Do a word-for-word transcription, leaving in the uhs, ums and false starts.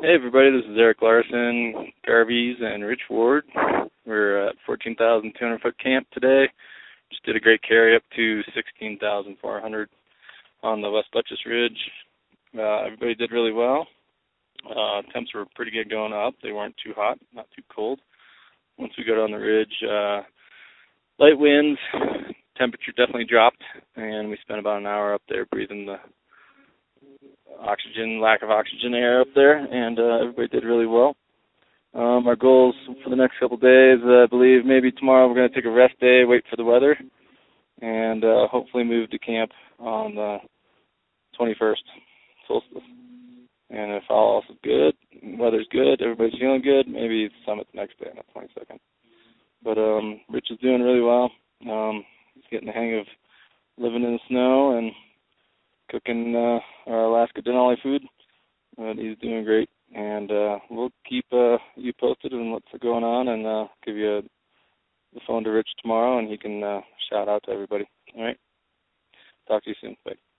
Hey everybody, this is Eric Larson, Garvey's, and Rich Ward. We're at fourteen thousand two hundred foot camp today. Just did a great carry up to sixteen thousand four hundred on the West Buttress Ridge. Uh, everybody did really well. Uh, temps were pretty good going up. They weren't too hot, not too cold. Once we got on the ridge, uh, light winds, temperature definitely dropped, and we spent about an hour up there breathing the oxygen, lack of oxygen air up there, and uh, everybody did really well. Um, our goals for the next couple of days, uh, I believe maybe tomorrow we're going to take a rest day, wait for the weather, and uh, hopefully move to camp on the twenty-first, solstice. And if all else is good, weather's good, everybody's feeling good, maybe summit the next day on the twenty-second. But um, Rich is doing really well. Um, he's getting the hang of living in the snow and cooking uh, our Alaska Denali food. Uh, he's doing great, and uh, we'll keep uh, you posted on what's going on, and uh, give you a, the phone to Rich tomorrow, and he can uh, shout out to everybody. All right? Talk to you soon. Bye.